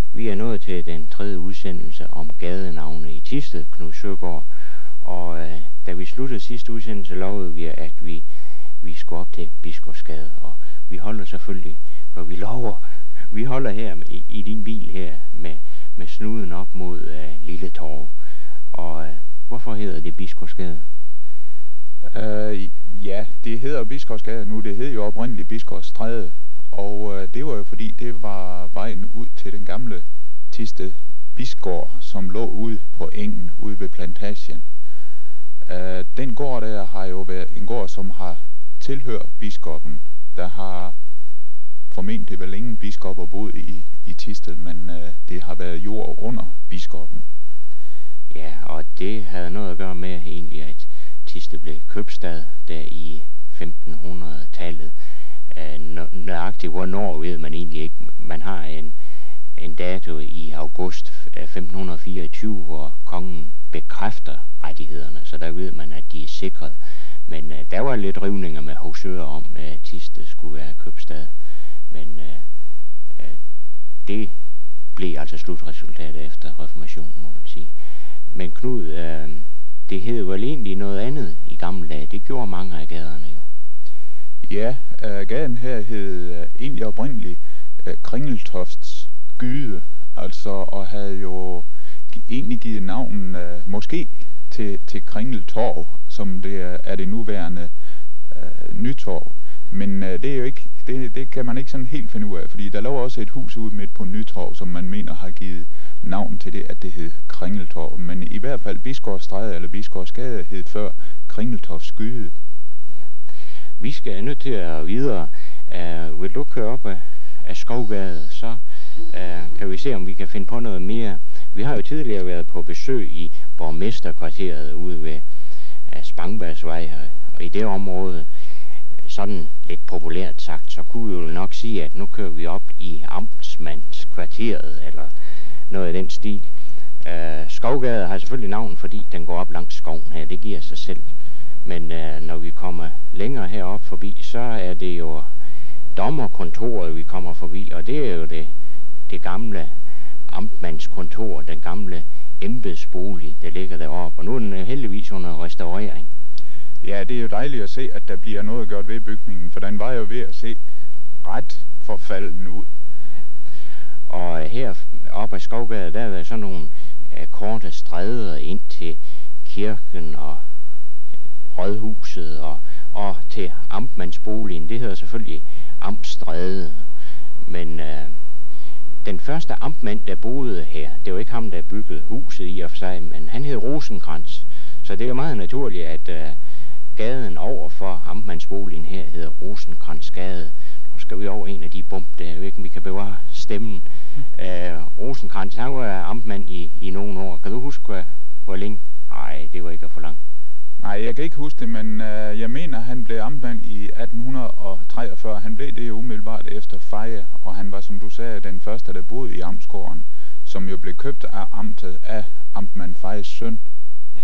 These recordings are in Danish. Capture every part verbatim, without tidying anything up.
Vi er nået til den tredje udsendelse om gadenavne i Thisted, Knud Søgaard. Og øh, da vi sluttede sidste udsendelse, lovede vi, at vi, vi skulle op til Biskopsgade. Og vi holder selvfølgelig, for vi lover, vi holder her i, i din bil her med, med snuden op mod øh, Lille Torv. Og øh, hvorfor hedder det Biskopsgade? Uh, ja, det hedder Biskopsgade nu. Det hed jo oprindeligt Biskopsstræde. Og uh, det var jo fordi, det var vejen ud til den gamle Thisted Bisgård, som lå ude på engen, ude ved plantagen. Uh, den gård der har jo været en gård, som har tilhørt biskoppen. Der har formentlig vel ingen biskopper boet i, i Thisted, men uh, det har været jord under biskoppen. Ja, og det havde noget at gøre med egentlig, at Thisted blev købstad der i femtenhundredetallet. Uh, nøjagtigt hvornår ved man egentlig ikke. Man har en, en dato i august femten fireogtyve, hvor kongen bekræfter rettighederne, så der ved man, at de er sikret. Men uh, der var lidt rivninger med Høvsøre om, at uh, Thisted skulle være købstad. Men uh, uh, det blev altså slutresultatet efter reformationen, må man sige. Men Knud, uh, det hed jo egentlig noget andet i gamle dage. Det gjorde mange af gaderne jo. Ja, uh, gaden her hed uh, egentlig oprindeligt uh, Kringeltofts Gyde, altså, og havde jo egentlig givet navnen uh, måske til, til Kringeltorv, som det er, er det nuværende uh, Nytorv. Men uh, det er jo ikke, det, det kan man ikke sådan helt finde ud af, fordi der lå også et hus ude midt på Nytorv, som man mener har givet navn til det, at det hed Kringeltorv. Men i hvert fald Biskopsstræde eller Biskopsgade hed før Kringeltofts Gyde. Ja. Vi skal nødt til at videre. Uh, vil du køre op af, af Skovgade, så uh, kan vi se, om vi kan finde på noget mere. Vi har jo tidligere været på besøg i borgmesterkvarteret ude ved uh, Spangbergsvej, og i det område, sådan lidt populært sagt, så kunne vi jo nok sige, at nu kører vi op i Amtsmandskvarteret, eller noget i den stil. Uh, Skovgade har selvfølgelig navn, fordi den går op langs skoven her, det giver sig selv. Men uh, når vi kommer længere herop forbi, så er det jo dommerkontoret, vi kommer forbi, og det er jo det, det gamle amtmandskontor, den gamle embedsbolig, der ligger deroppe, og nu er den heldigvis under restaurering. Ja, det er jo dejligt at se, at der bliver noget gjort ved bygningen, for den var jo ved at se ret forfalden ud. Ja. Og her oppe i Skovgade, der er der sådan nogle uh, korte stræder ind til kirken og rådhuset og, og til amtmandsboligen. Det hedder selvfølgelig Amtsstræde. Men øh, den første amtmand, der boede her, det var ikke ham, der byggede huset i og for sig, men han hed Rosenkrantz. Så det er meget naturligt, at øh, gaden over for amtmandsboligen her hedder Rosenkrantz-gade. Nu skal vi over en af de bump der, jeg ved ikke, om vi kan bevare stemmen. Mm. Øh, Rosenkrantz, han var amtmand i, i nogle år. Kan du huske, hvor, hvor længe? Nej, det var ikke at for langt. Nej, jeg kan ikke huske det, men øh, jeg mener, han blev amtmand i atten treogfyrre. Han blev det umiddelbart efter Feje, og han var, som du sagde, den første, der boede i amtsgården, som jo blev købt af amtet af amtmand Fejes søn. Ja.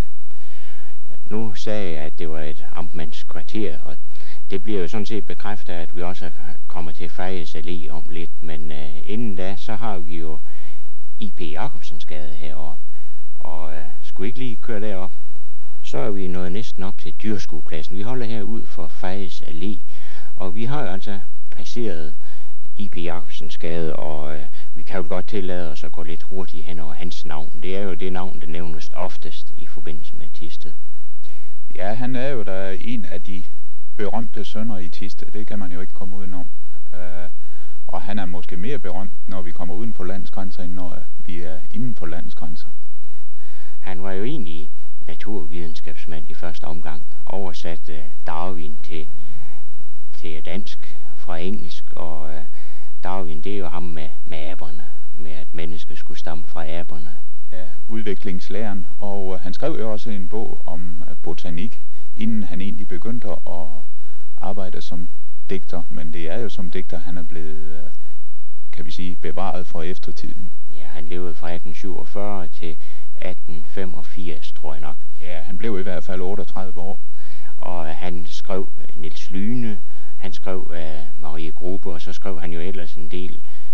Nu sagde jeg, at det var et amtmandskvarter, og det bliver jo sådan set bekræftet, at vi også kommer til Fejes Allé om lidt, men øh, inden da, så har vi jo I P Jacobsensgade heroppe, og øh, skulle vi ikke lige køre derop? Så er vi nået næsten op til Dyrskuepladsen. Vi holder herud for Fejes Allé, og vi har jo altså passeret I P Jacobsensgade, og øh, vi kan jo godt tillade os at gå lidt hurtigt hen over hans navn. Det er jo det navn, der nævnes oftest i forbindelse med Thisted. Ja, han er jo da en af de berømte sønner i Thisted. Det kan man jo ikke komme udenom. Uh, og han er måske mere berømt, når vi kommer uden for landsgrænser, end når vi er inden for landsgrænser. Han var jo egentlig naturvidenskabsmand i første omgang, oversat uh, Darwin til, til dansk fra engelsk, og uh, Darwin, det er jo ham med, med aberne, med at mennesket skulle stamme fra aberne. Ja, udviklingslæren, og uh, han skrev jo også en bog om uh, botanik, inden han egentlig begyndte at arbejde som digter, men det er jo som digter, han er blevet, uh, kan vi sige, bevaret for eftertiden. Ja, han levede fra atten syvogfyrre til atten femogfirs, tror jeg nok. Ja, han blev i hvert fald otteogtredive år. Og han skrev Niels Lyne, han skrev uh, Marie Grubbe, og så skrev han jo ellers en del uh,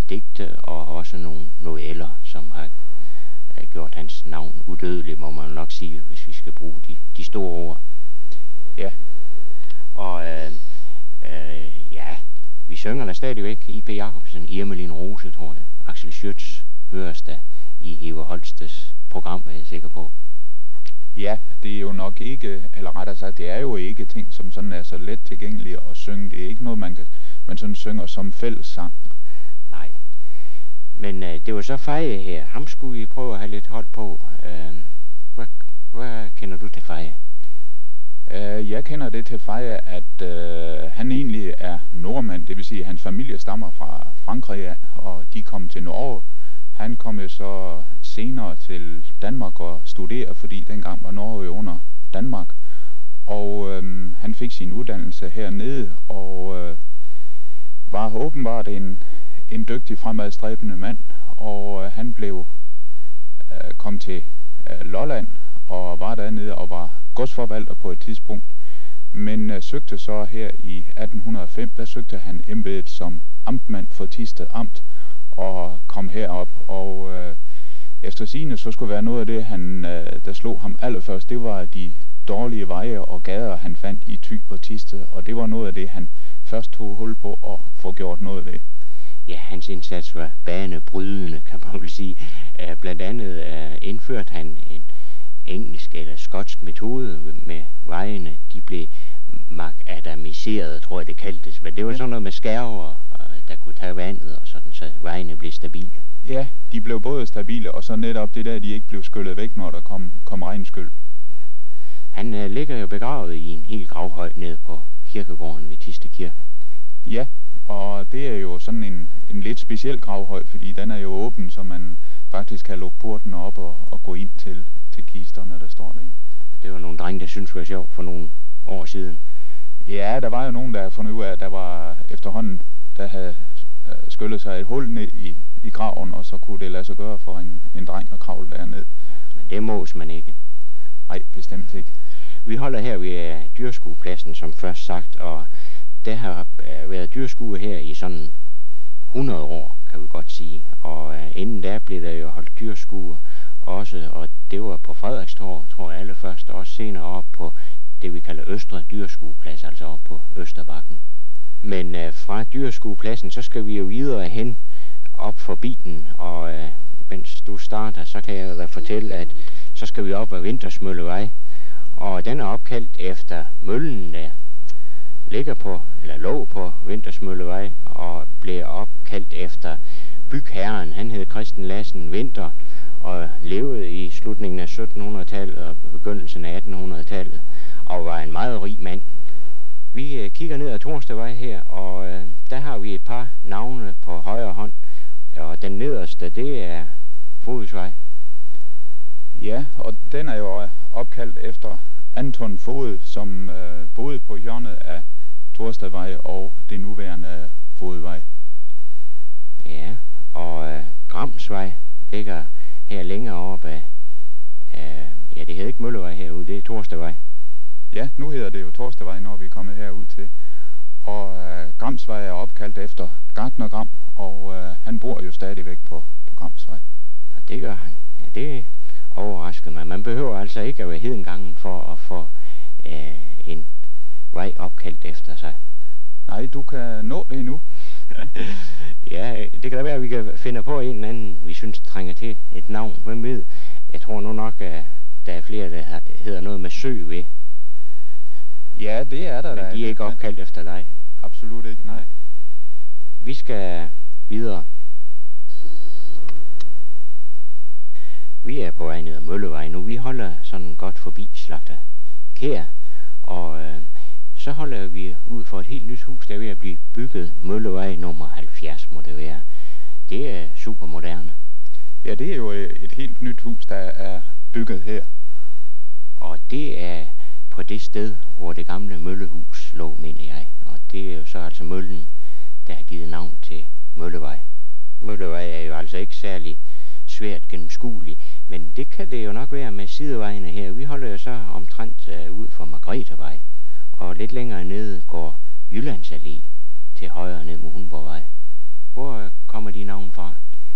digte og også nogle noveller, som har øh, gjort hans navn udødelig, må man nok sige, hvis vi skal bruge de, de store ord. Ja. Og øh, øh, ja, vi synger der stadigvæk I P Jacobsen, Irmelin Rose, tror jeg. Axel Schütz høres der i Hiver Holstes program, er jeg sikker på. Ja, det er jo nok ikke, eller rettere sagt, det er jo ikke ting, som sådan er så let tilgængelige at synge. Det er ikke noget, man kan, man sådan synger som fællessang. Nej. Men øh, det var så Feje her. Ham skulle vi prøve at have lidt hold på. Øh, hvad, hvad kender du til Feje? Uh, jeg kender det til Feje, at uh, han egentlig er nordmand, det vil sige, at hans familie stammer fra Frankrig, og de kom til Norge. Han kom jo så senere til Danmark og studerede, fordi dengang var Norge jo under Danmark. Og øhm, han fik sin uddannelse hernede, og øh, var åbenbart en, en dygtig fremadstræbende mand. Og øh, han blev øh, kom til øh, Lolland og var dernede og var godsforvalter på et tidspunkt. Men øh, søgte så her i atten hundrede og fem, der søgte han embedet som amtmand for Thisted Amt og kom herop. Og øh, efter sigende så skulle være noget af det, han, øh, der slog ham allerførst, det var de dårlige veje og gader, han fandt i Thy og Thisted, og det var noget af det, han først tog hul på at få gjort noget ved. Ja, hans indsats var banebrydende, kan man vel sige. Uh, blandt andet uh, indførte han en engelsk eller skotsk metode med vejene. De blev makadamiseret, tror jeg det kaldtes. Men det var sådan noget med skærver, der kunne tage vandet, og sådan, så vejene blev stabile. Ja, de blev både stabile, og så netop det der, de ikke blev skyllet væk, når der kom, kom regnskyld. Ja. Han uh, ligger jo begravet i en helt gravhøj nede på kirkegården ved Thisted Kirke. Ja, og det er jo sådan en, en lidt speciel gravhøj, fordi den er jo åben, så man faktisk kan lukke porten op og, og gå ind til, til kisterne, der står derinde. Det var nogle drenge, der syntes var sjovt for nogle år siden. Ja, der var jo nogen, der fundet ud af, at der var efterhånden, der havde skyllet sig et hul ned i, i graven, og så kunne det lade sig gøre for en, en dreng at kravle derned. Ja, men det mås man ikke. Nej, bestemt ikke. Vi holder her ved dyrskuepladsen, som først sagt, og der har været dyrskue her i sådan hundrede år, kan vi godt sige. Og uh, inden da blev der jo holdt dyrskue også, og det var på Frederikstorv, tror jeg allerførst, og også senere op på det, vi kalder Østre Dyrskueplads, altså op på Østerbakken. Men uh, fra dyrskuepladsen, så skal vi jo videre hen op forbi den, og uh, mens du starter, så kan jeg da fortælle, at så skal vi op ad Vintersmøllevej, og den er opkaldt efter møllen, der ligger på, eller lå på Vintersmøllevej, og blev opkaldt efter bygherren. Han hed Christen Lassen Vinter, og levede i slutningen af syttenhundredetallet og begyndelsen af attenhundredetallet, og var en meget rig mand. Vi øh, kigger ned ad Torstedvej her, og øh, der har vi et par navne på højre hånd, og den nederste, det er Fodsvej. Ja, og den er jo opkaldt efter Anton Fod, som øh, boede på hjørnet af Torstedvej og det nuværende Fodvej. Ja, og øh, Gramsvej ligger her længere oppe af, øh, ja, det hedder ikke Møllevej herude, det er Torstedvej. Ja, nu hedder det jo Torstedvej, når vi er kommet herud til. Og øh, Gramsvej er opkaldt efter Gartner Gram, og øh, han bor jo stadigvæk på, på Gramsvej. Og det gør han. Ja, det overraskede mig. Man behøver altså ikke at være hedengangen for at få øh, en vej opkaldt efter sig. Nej, du kan nå det endnu. Ja, det kan da være, at vi kan finde på en eller anden, vi synes trænger til et navn. Hvem ved? Jeg tror nu nok, at der er flere, der hedder noget med Sø ved. Ja, det er der. Men der de er ikke opkaldt efter dig. Absolut ikke, nej. Vi skal videre. Vi er på vej ned ad Møllevej nu. Vi holder sådan godt forbi Slagter Kær, og øh, så holder vi ud for et helt nyt hus, der er ved at blive bygget. Møllevej nummer halvfjerds må det være. Det er super moderne. Ja, det er jo et helt nyt hus, der er bygget her. Og det er på det sted, hvor det gamle møllehus lå, mener jeg. Og det er jo så altså møllen, der har givet navn til Møllevej. Møllevej er jo altså ikke særlig svært gennemskuelig, men det kan det jo nok være med sidevejene her. Vi holder jo så omtrent uh, ud for Margrethevej, og lidt længere nede går Jyllands Allé til højre ned mod Hundborgvej, Hvor kommer de navn fra?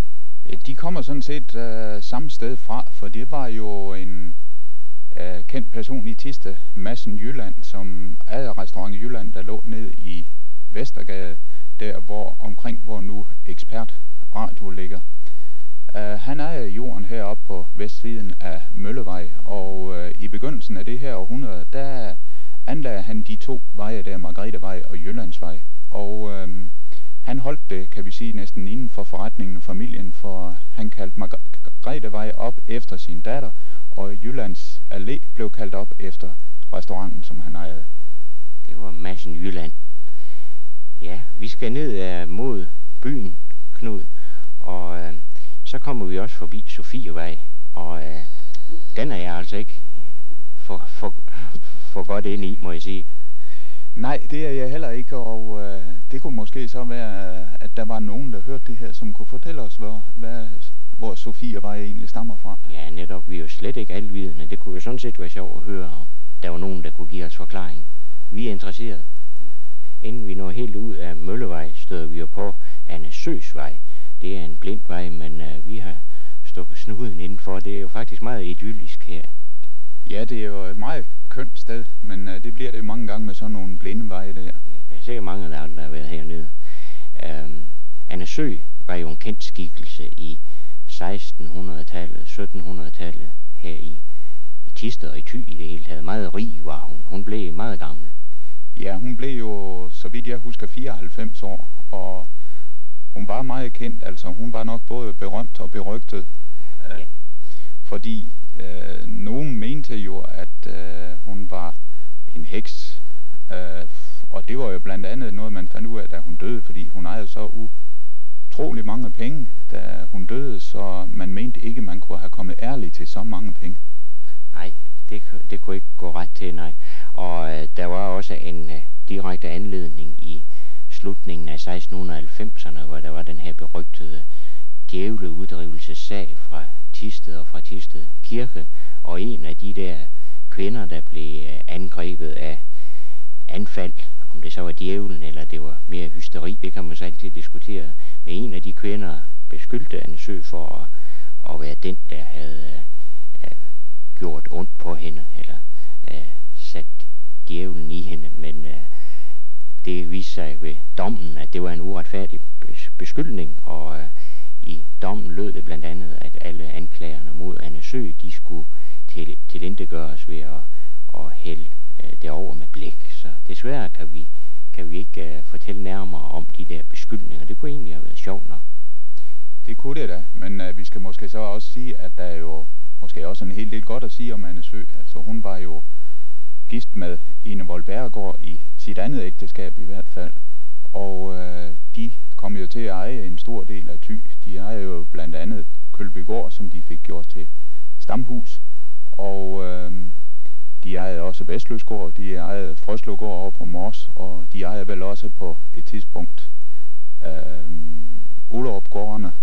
De kommer sådan set uh, samme sted fra, for det var jo en uh, kendt person i Thisted, Madsen Jylland, som ejer restaurant i Jylland, der lå ned i Vestergade, der hvor omkring hvor nu Ekspert Radio ligger. Uh, han ejer jorden heroppe på vestsiden af Møllevej, og uh, i begyndelsen af det her århundrede, der anlagde han de to veje der, Margrethevej og Jyllandsvej, og uh, han holdt det, kan vi sige, næsten inden for forretningen og familien, for han kaldte Margrethevej op efter sin datter, og Jyllands Allé blev kaldt op efter restauranten, som han ejede. Det var Madsen Jylland. Ja, vi skal ned uh, mod byen, Knud, og uh, så kommer vi også forbi Sofievej, og uh, den er jeg altså ikke for, for, for godt ind i, må jeg sige. Nej, det er jeg heller ikke, og øh, det kunne måske så være, at der var nogen, der hørte det her, som kunne fortælle os, hvor, hvad, hvor Sofievej egentlig stammer fra. Ja, netop. Vi er jo slet ikke alvidende. Det kunne jo sådan set være sjovt at høre, om der var nogen, der kunne give os forklaring. Vi er interesserede. Inden vi når helt ud af Møllevej, støder vi jo på Anne Søs Vej. Det er en blind vej, men øh, vi har stukket snuden indenfor. Det er jo faktisk meget idyllisk her. Ja, det er jo et meget kønt sted, men uh, det bliver det mange gange med sådan nogle blinde veje der. Ja, der er sikkert mange, der aldrig har været hernede. Um, Anne Sø var jo en kendt skikkelse i sekstenhundredetallet, syttenhundredetallet her i, i Thisted og i Thy i det hele taget. Meget rig var hun. Hun blev meget gammel. Ja, hun blev jo, så vidt jeg husker, fireoghalvfems år, og hun var meget kendt. Altså, hun var nok både berømt og berygtet, uh, ja. fordi Uh, nogen mente jo, at uh, hun var en heks, uh, og det var jo blandt andet noget, man fandt ud af, da hun døde, fordi hun ejede så utrolig mange penge, da hun døde, så man mente ikke, man kunne have kommet ærligt til så mange penge. Nej, det, det kunne ikke gå ret til, nej. Og uh, der var også en uh, direkte anledning i slutningen af seksten halvfemserne, hvor der var den her berygtede djævleuddrivelsessag fra Thisted og fra Thisted Kirke, og en af de der kvinder, der blev angrebet af anfald, om det så var djævlen eller det var mere hysteri, det kan man så altid diskutere, men en af de kvinder beskyldte Anne Sø for at, at være den, der havde uh, gjort ondt på hende, eller uh, sat djævlen i hende, men uh, det viste sig ved dommen, at det var en uretfærdig beskyldning, og uh, i dommen lød det blandt andet, at alle anklagerne mod Anne Sø, de skulle til, tilintetgøres ved at, at hælde uh, det over med blæk. Så desværre kan vi, kan vi ikke uh, fortælle nærmere om de der beskyldninger. Det kunne egentlig have været sjovt nok. Det kunne det da, men uh, vi skal måske så også sige, at der er jo måske også en hel del godt at sige om Anne Sø. Altså hun var jo gift med Ine Vold Bjerregaard i sit andet ægteskab i hvert fald, og uh, de kom jo til at eje en stor del af Thy. De ejer jo blandt andet Kølbygård, som de fik gjort til stamhus, og øh, de ejede også Vestløsgård, de ejede Frøslågård over på Mors, og de ejede vel også på et tidspunkt øh, Ullerupgårdene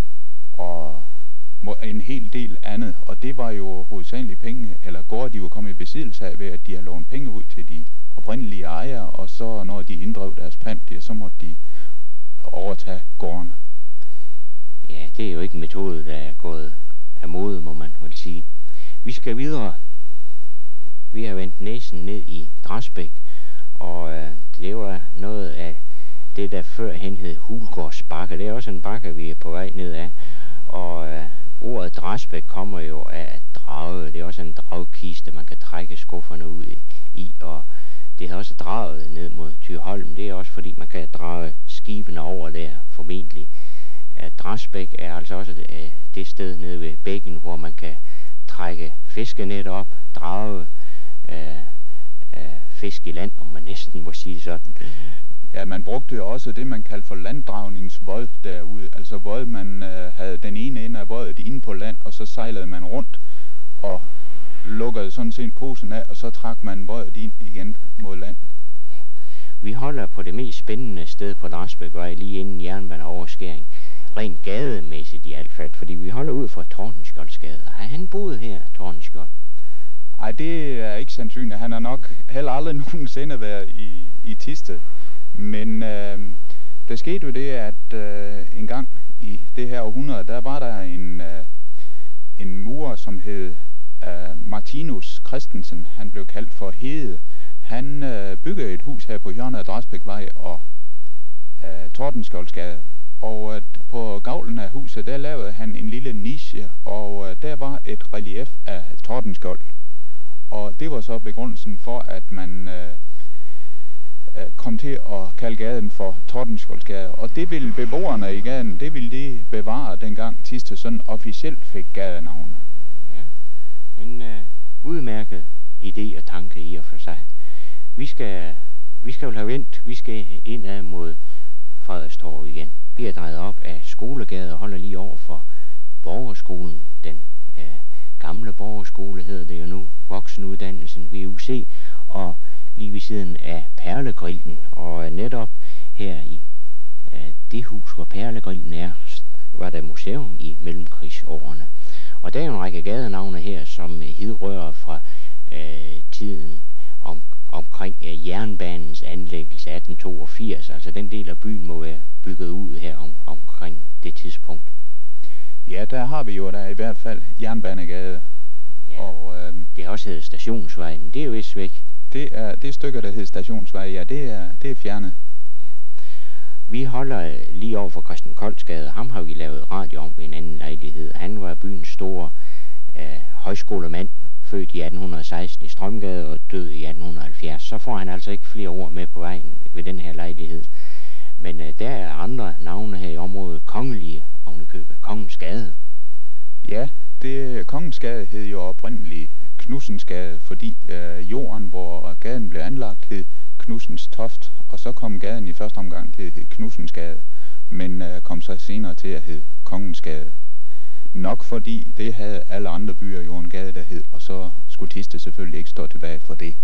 og en hel del andet, og det var jo hovedsageligt penge, eller gårde, de var kommet i besiddelse af ved, at de havde lånt penge ud til de oprindelige ejere, og så når de inddrev deres pant, ja, så måtte de overtage gårdene. Ja, det er jo ikke en metode, der er gået af mode, må man vel sige. Vi skal videre. Vi har vendt næsen ned i Dræsbæk, og øh, det var noget af det, der førhen hed Hulgårds Bakke. Det er også en bakke, vi er på vej ned af. Og øh, ordet Dræsbæk kommer jo af drage. Det er også en dragkiste, man kan trække skufferne ud i, i og det har også draget ned mod Thyholm. Det er også fordi, man kan drage skibene over der, formentlig. Dræsbæk er altså også det, det sted nede ved bækken, hvor man kan trække fiskenet op, drage øh, øh, fisk i land, om man næsten må sige sådan. Ja, man brugte jo også det, man kaldte for landdragningsvod derude. Altså vod, man øh, havde den ene ende af vodet inde på land, og så sejlede man rundt og lukkede sådan set posen af, og så trak man vodet ind igen mod land. Ja. Vi holder på det mest spændende sted på Dræsbækvej, lige inden jernbaneoverskæring. Rent gademæssigt i hvert fald, fordi vi holder ud fra Tordenskjoldsgade. Har han boet her, Tordenskjold? Ej, det er ikke sandsynligt. Han har nok heller aldrig nogensinde været i, i Thisted. Men øh, Der skete jo det, at øh, en gang i det her århundrede, der var der en, øh, en murer, som hed øh, Martinus Christensen. Han blev kaldt for Hede. Han øh, byggede et hus her på hjørnet af Dræsbækvej og øh, Tordenskjoldsgade. Og øh, på gavlen af huset, der lavede han en lille niche, og øh, der var et relief af Tordenskjold. Og det var så begrundelsen for, at man øh, kom til at kalde gaden for Tordenskjoldsgade. Og det ville beboerne i gaden, det ville de bevare dengang Thisted sådan officielt fik gadenavne. Ja, en øh, udmærket idé og tanke i og for sig. Vi skal, vi skal jo have vendt, vi skal indad mod Frederikstorv igen. Vi er drejet op af Skolegade og holder lige over for Borgerskolen. Den øh, gamle Borgerskole hedder det jo nu, voksenuddannelsen V U C, og lige ved siden af Perlegrillen. Og netop her i øh, det hus, hvor Perlegrillen er, var der museum i mellemkrigsårene. Og der er en række gadenavne her, som hidrører fra øh, tiden om, omkring øh, jernbanens anlæggelse atten toogfirs. Altså den del af byen må være bygget ud her om, omkring det tidspunkt. Ja, der har vi jo der i hvert fald Jernbanegade. Ja, og øh, det har også heddet Stationsvej, men det er jo vist væk. Det er det stykke, der hedder Stationsvej, ja, det er, det er fjernet. Ja. Vi holder lige over for Christian Koldsgade. Ham har vi lavet radio om ved en anden lejlighed. Han var byens store øh, højskolemand, født i atten seksten i Strømgade og død i atten halvfjerds. Så får han altså ikke flere ord med på vejen ved den her lejlighed. Men øh, der er andre navne her i området. Kongelige ovenikøbet. Kongens Gade. Ja, det Kongens Gade hed jo oprindeligt Knudsens Gade, fordi øh, jorden, hvor gaden blev anlagt, hed Knudsens Toft, og så kom gaden i første omgang til at hedde Knudsens Gade, men øh, kom så senere til at hedde Kongens Gade. Nok fordi det havde alle andre byer jo en gade, der hed, og så skulle Thisted selvfølgelig ikke stå tilbage for det.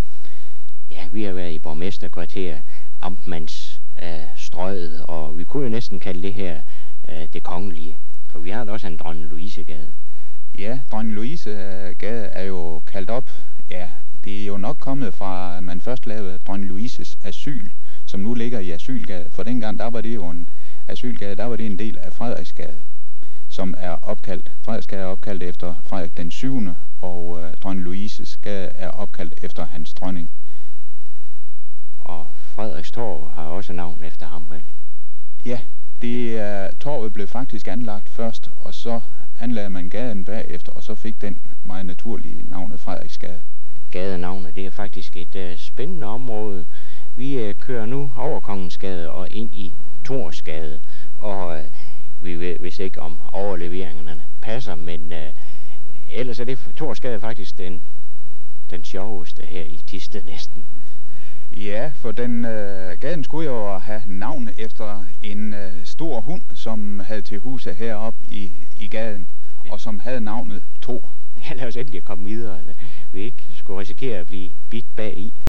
Ja, vi har været i borgmesterkvarter, Amtmands øh, strøget, og vi kunne jo næsten kalde det her øh, det kongelige, for vi har da også en Dronning Louise Gade. Ja, Dronning Louise Gade er jo kaldt op. Ja, det er jo nok kommet fra, at man først lavede Dronning Louises Asyl, som nu ligger i Asylgade. For dengang, der var det jo en Asylgade, der var det en del af Frederiksgade, som er opkaldt. Frederiksgade er opkaldt efter Frederik den syvende, og uh, Dronning Louises Gade er opkaldt efter hans dronning. Og Frederikstorv har også navn efter ham, vel? Ja, det er, torvet blev faktisk anlagt først, og så anlagde man gaden bagefter, og så fik den meget naturlige navnet Frederiksgade. Gadenavnet, det er faktisk et øh, spændende område. Vi øh, kører nu over Kongensgade og ind i Thorsgade, og øh, vi ved vist ikke om overleveringerne passer, men øh, ellers er det Thorsgade faktisk den, den sjoveste her i Thisted næsten. Ja, for den øh, gaden skulle jo have navn efter en øh, stor hund, som havde til huse heroppe i, i gaden, ja. Og som havde navnet Thor. Ja, lad os endelig komme videre, eller vi ikke skulle risikere at blive bidt bag i.